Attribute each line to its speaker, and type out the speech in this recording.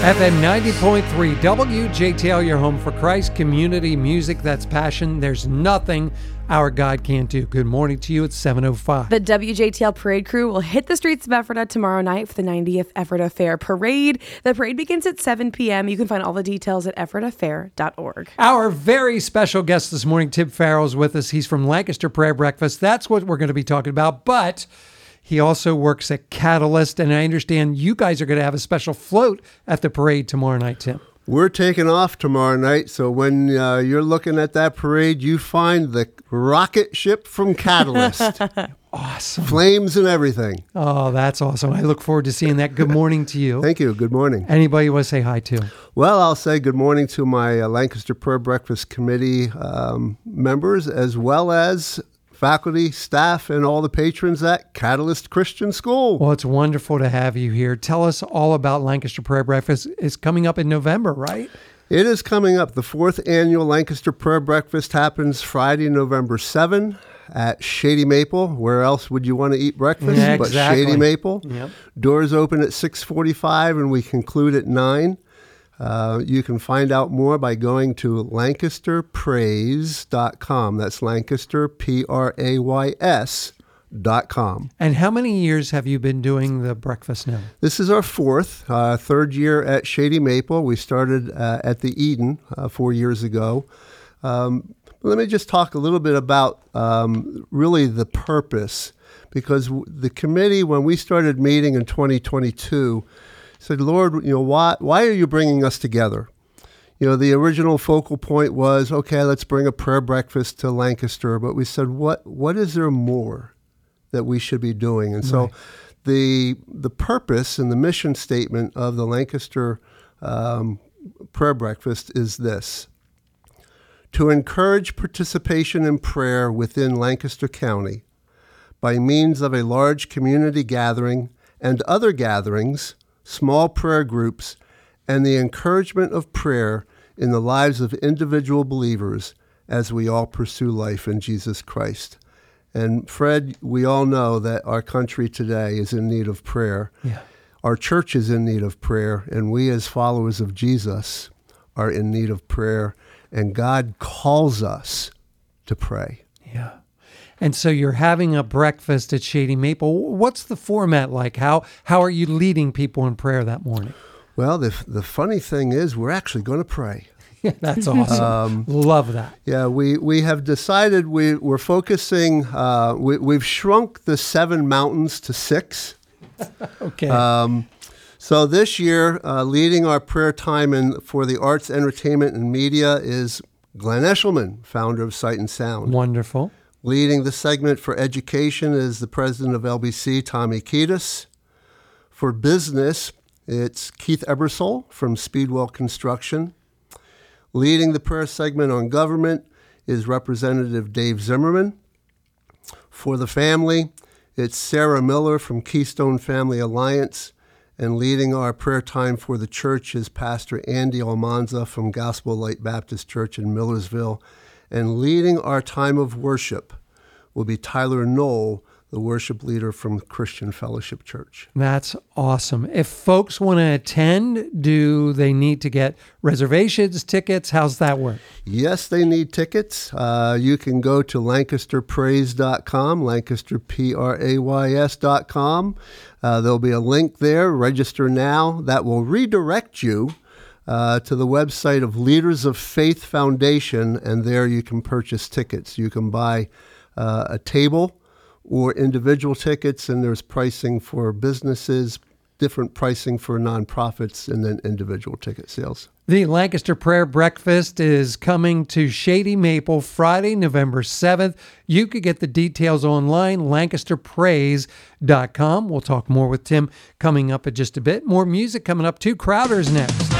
Speaker 1: FM 90.3 WJTL, your home for Christ, community music that's passion. There's nothing our God can't do. Good morning to you. It's 7:05.
Speaker 2: The WJTL parade crew will hit the streets of Ephrata tomorrow night for the 90th Ephrata Fair Parade. The parade begins at 7 p.m. You can find all the details at ephratafair.org.
Speaker 1: Our very special guest this morning, Tim Farrell, is with us. He's from Lancaster Prayer Breakfast. That's what we're going to be talking about. But he also works at Catalyst, and I understand you guys are going to have a special float at the parade tomorrow night, Tim.
Speaker 3: We're taking off tomorrow night, so when you're looking at that parade, you find the rocket ship from Catalyst.
Speaker 1: Awesome.
Speaker 3: Flames and everything.
Speaker 1: Oh, that's awesome. I look forward to seeing that. Good morning to you.
Speaker 3: Thank you. Good morning.
Speaker 1: Anybody you want to say hi to?
Speaker 3: Well, I'll say good morning to my Lancaster Prayer Breakfast Committee members, as well as faculty, staff, and all the patrons at Catalyst Christian School.
Speaker 1: Well, it's wonderful to have you here. Tell us all about Lancaster Prayer Breakfast. It's coming up in November, right?
Speaker 3: It is coming up. The 4th annual Lancaster Prayer Breakfast happens Friday, November 7 at Shady Maple. Where else would you want to eat breakfast?
Speaker 1: Yeah,
Speaker 3: but
Speaker 1: exactly.
Speaker 3: Shady Maple.
Speaker 1: Yep.
Speaker 3: Doors open at 6:45 and we conclude at 9. You can find out more by going to LancasterPraise.com. That's Lancaster, Prays.com.
Speaker 1: And how many years have you been doing the breakfast now?
Speaker 3: This is our third year at Shady Maple. We started at the Eden 4 years ago. Let me just talk a little bit about really the purpose, because the committee, when we started meeting in 2022, said, Lord, why are you bringing us together? The original focal point was, okay, let's bring a prayer breakfast to Lancaster. But we said, what is there more that we should be doing? And so the purpose and the mission statement of the Lancaster prayer breakfast is this: to encourage participation in prayer within Lancaster County by means of a large community gathering and other gatherings, small prayer groups, and the encouragement of prayer in the lives of individual believers as we all pursue life in Jesus Christ. And Fred, we all know that our country today is in need of prayer.
Speaker 1: Yeah.
Speaker 3: Our church is in need of prayer, and we as followers of Jesus are in need of prayer, and God calls us to pray.
Speaker 1: Yeah. And so you're having a breakfast at Shady Maple. What's the format like? How are you leading people in prayer that morning?
Speaker 3: Well, the funny thing is we're actually going to pray.
Speaker 1: That's awesome. Love that.
Speaker 3: Yeah, we have decided we're focusing, we've shrunk the 7 mountains to 6.
Speaker 1: Okay.
Speaker 3: So this year, leading our prayer time for the arts, entertainment, and media is Glenn Eshelman, founder of Sight and Sound.
Speaker 1: Wonderful.
Speaker 3: Leading the segment for education is the president of LBC, Tommy Kiedis. For business, it's Keith Ebersole from Speedwell Construction. Leading the prayer segment on government is Representative Dave Zimmerman. For the family, it's Sarah Miller from Keystone Family Alliance. And leading our prayer time for the church is Pastor Andy Almanza from Gospel Light Baptist Church in Millersville. And leading our time of worship will be Tyler Knoll, the worship leader from Christian Fellowship Church.
Speaker 1: That's awesome. If folks want to attend, do they need to get reservations, tickets? How's that work?
Speaker 3: Yes, they need tickets. You can go to LancasterPraise.com, LancasterPrays.com. There'll be a link there, register now, that will redirect you to the website of Leaders of Faith Foundation, and there you can purchase tickets. You can buy a table or individual tickets, and there's pricing for businesses, different pricing for nonprofits, and then individual ticket sales.
Speaker 1: The Lancaster Prayer Breakfast is coming to Shady Maple Friday, November 7th. You could get the details online, LancasterPraise.com. We'll talk more with Tim coming up in just a bit. More music coming up too. Crowder's next.